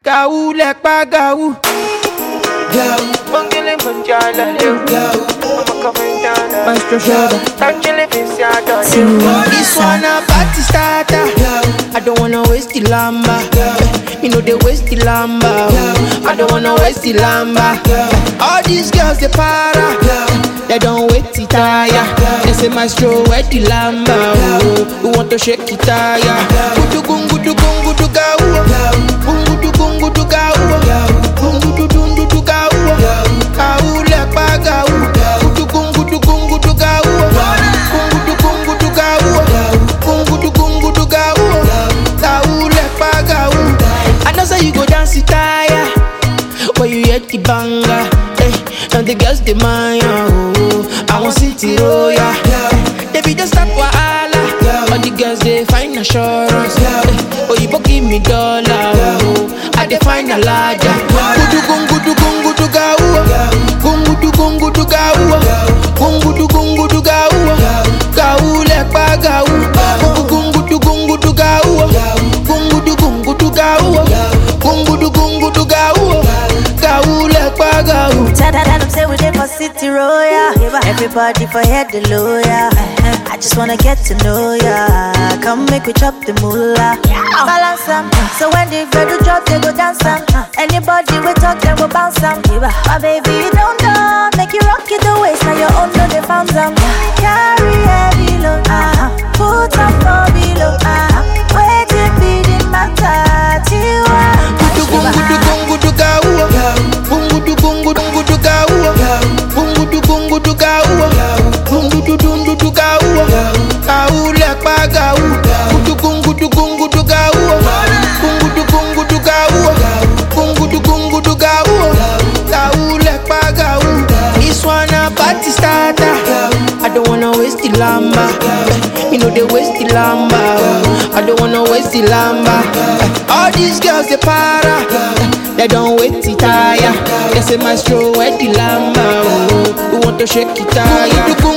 Gaou lek pa gaou. Gaou, Mangele manjala leo. gaou, Maestro Sugar. This one a party starter. I don't wanna waste the lamba. You know they waste the lamba. I don't wanna waste the lamba. All these girls they para. They don't wait to tire. They say Maestro where the lamba. We want to shake it tire. Gudu gungu du gungu du gau. Gungu du gungu du gau. Gungu du dundu du gau. Gau le pa gau. Gudu gungu du gungu du gau. Gungu du gungu du gau. Gungu du gungu du gau. Gau le pa gau. I know say you go dance it tire. When you hear the banger, and the girls they mind, I want city royal. They be just stop wahala. All the girls they find assurance. Oh, you give me dollar. I they find a larger. Gudu gungu du gungu du gau. Gungu du gungu du gau. Gungu du gungu du gau. Gau le pa gau. Gungu du gungu du gau. Gungu du gungu du gau. Gungu du gungu du gau. Gau le pa gau. Tell them say we dey for city royal. Everybody for head the lawyer. I just wanna get to know ya. Come make we chop the moolah. Balance them. So when the do drop, they go dance them. Anybody we talk, they go bounce them. My baby, you don't know. Make you rock it the waist. Now your own know they found them. Carry heavy load. Put up for below. Wait till feeding matter. Gudu gungu du gungu du gau. Gungu du gungu dungu du gau. Gungu du gungu du gau. Gungu du dundu du gau. Gau le pa gau. Gudu gungu du gungu du gau. Gungu du gungu du gau. Gungu du gungu du gau. Gau le pa gau. This one a party starter. I don't wanna waste the lamba. You know they waste the lamba. I don't wanna waste the lamba. All these girls they para. They don't wait to tire. They say Maestro where the lamba. We want to shake it tire.